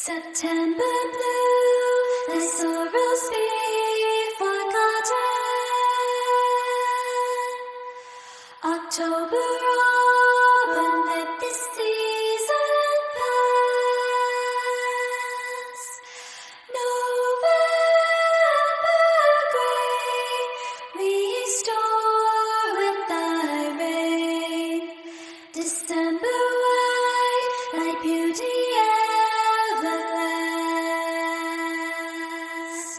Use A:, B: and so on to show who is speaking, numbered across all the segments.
A: September blue, thy sorrows be forgotten. October autumn, let this season pass. November gray, restore with thy rain. December white, thy beauty everlast.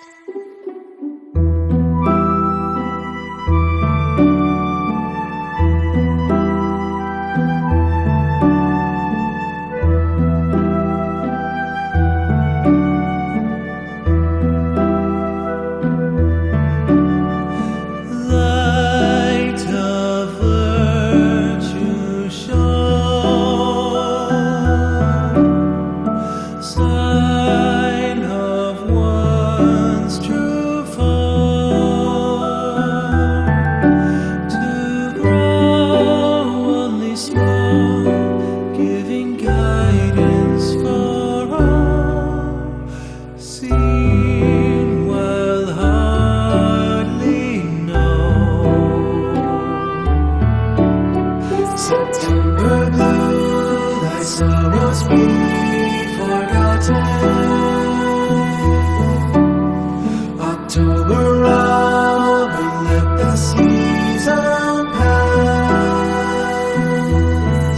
B: Light of virtue shone, sign of one's true form, to grow only slow, giving guidance for all, seen while hardly known. September blue, thy sorrows be forgotten. October autumn, let the season pass.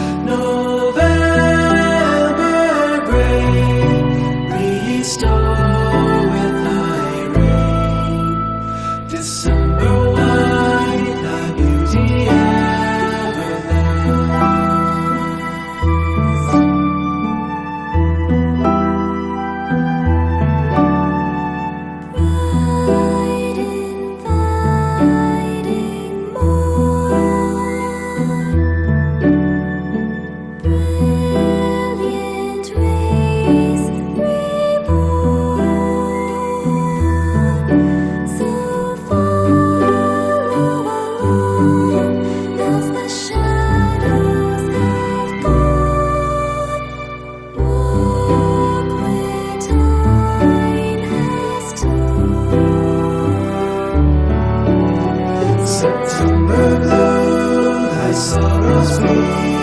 B: November gray, restore with thy rain. December white, thy beauty
A: Bright inviting morn, brilliant rays reborn. So follow along as the shadows have gone. Walk where time has turned.
B: September blue, thy sorrows be